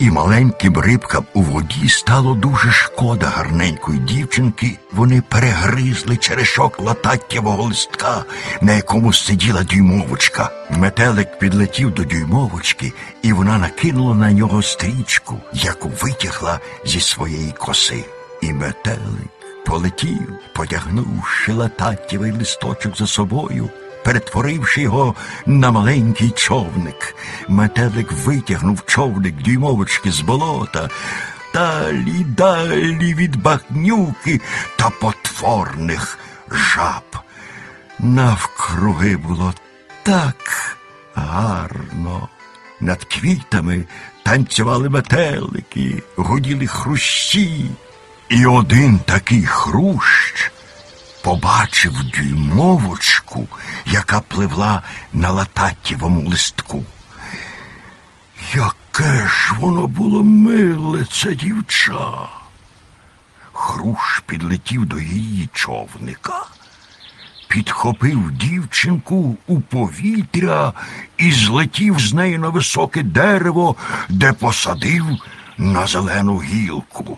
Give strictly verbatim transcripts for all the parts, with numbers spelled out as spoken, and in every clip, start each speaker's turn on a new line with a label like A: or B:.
A: І маленьким рибкам у воді стало дуже шкода гарненької дівчинки. Вони перегризли черешок лататтєвого листка, на якому сиділа дюймовочка. Метелик підлетів до дюймовочки, і вона накинула на нього стрічку, яку витягла зі своєї коси. І метелик полетів, потягнувши лататтєвий листочок за собою, перетворивши його на маленький човник. Метелик витягнув човник дюймовочки з болота далі, далі від багнюки та потворних жаб. Навкруги було так гарно. Над квітами танцювали метелики, гуділи хрущі. І один такий хрущ побачив дюймовочку, яка пливла на лататтєвому листку. Яке ж воно було миле, це дівча! Хрущ підлетів до її човника, підхопив дівчинку у повітря і злетів з нею на високе дерево, де посадив на зелену гілку.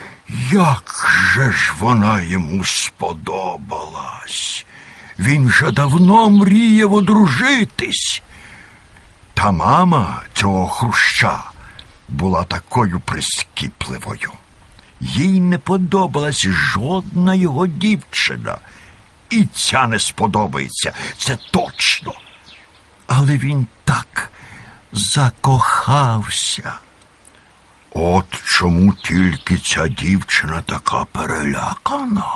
A: Як же ж вона йому сподобалась! Він же давно мріяв одружитись. Та мама цього хруща була такою прискіпливою. Їй не подобалась жодна його дівчина. І ця не сподобається, це точно. Але він так закохався. От чому тільки ця дівчина така перелякана?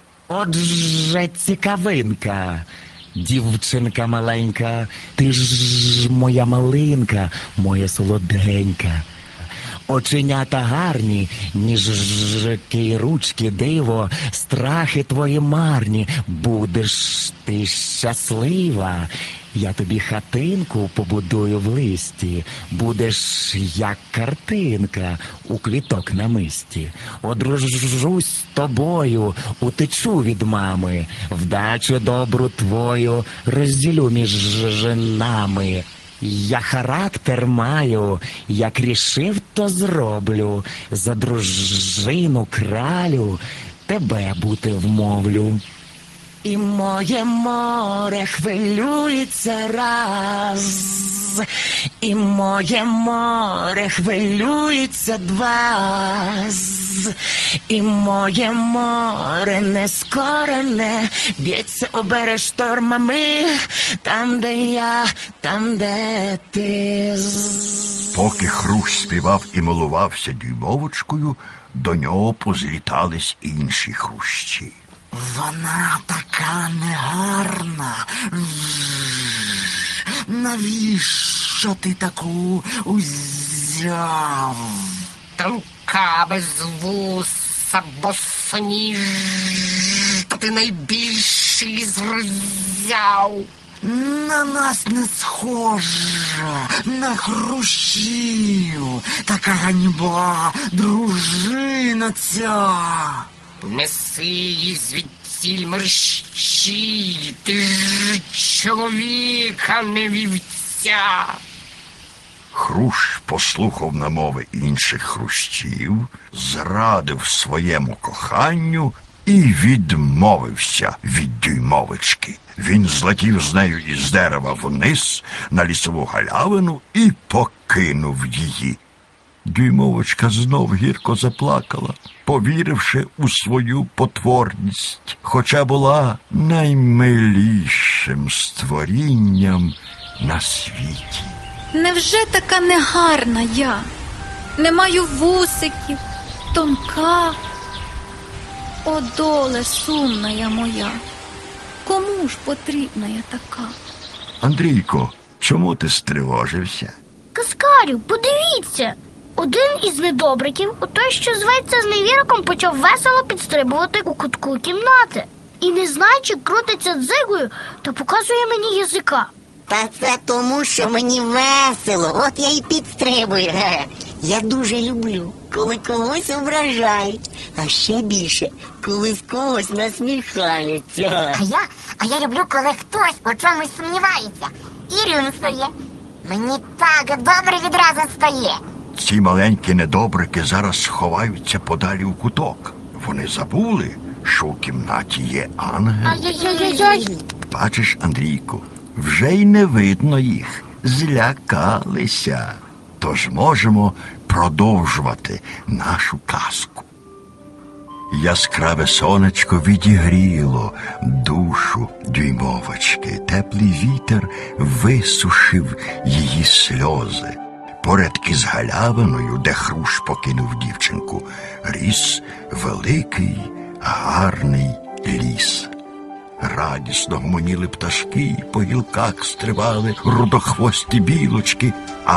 B: Отже, цікавинка, дівчинка маленька, ти ж моя малинка, моя солоденька. Оченята гарні, ніжки й ручки диво, страхи твої марні, будеш ти щаслива. Я тобі хатинку побудую в листі, будеш як картинка у квіток намисті. Одружусь з тобою, утечу від мами, вдачу добру твою розділю між нами. Я характер маю, як рішив, то зроблю, за дружину кралю тебе бути вмовлю. І моє море хвилюється раз, і моє море хвилюється два, і моє море нескорене б'ється у берег штормами, там, де я, там, де ти.
A: Поки хрущ співав і милувався дюймовочкою, до нього позлітались інші хрущі.
C: Вона така негарна. Навіщо ти таку узяв?
D: Тонка без вуса, босоніж, та ти найбільший зрозяв.
C: На нас не схожа, на хрущів. Така ганьба, дружина ця.
D: Неси її звідтіль мерщій, ти ж чоловіка не вівця.
A: Хрущ послухав намови інших хрущів, зрадив своєму коханню і відмовився від дюймовочки. Він злетів з нею із дерева вниз на лісову галявину і покинув її. Дюймовочка знов гірко заплакала, повіривши у свою потворність, хоча була наймилішим створінням на світі.
E: Невже така негарна я? Не маю вусиків, тонка. О, доле сумна я моя, кому ж потрібна я така?
A: Андрійко, чому ти стривожився?
F: Каскарю, подивіться! Один із недобриків, у той, що зветься зневіроком, почав весело підстрибувати у кутку кімнати. І не знаючи, крутиться дзигою та показує мені язика.
G: Та це тому, що мені весело, от я й підстрибую. Я дуже люблю, коли когось ображають, а ще більше, коли з когось насміхаються.
H: А я, а я люблю, коли хтось у чомусь сумнівається і рюмсує. Мені так добре відразу стає.
A: Ці маленькі недобрики зараз сховаються подалі в куток. Вони забули, що в кімнаті є ангел.
F: Ай-яй-яй-яй.
A: Бачиш, Андрійку, вже й не видно їх. Злякалися. Тож можемо продовжувати нашу казку. Яскраве сонечко відігріло душу дюймовочки. Теплий вітер висушив її сльози. Поряд із галявиною, де хрущ покинув дівчинку, ріс великий, гарний ліс. Радісно гомоніли пташки, по гілках стрибали рудохвості білочки, а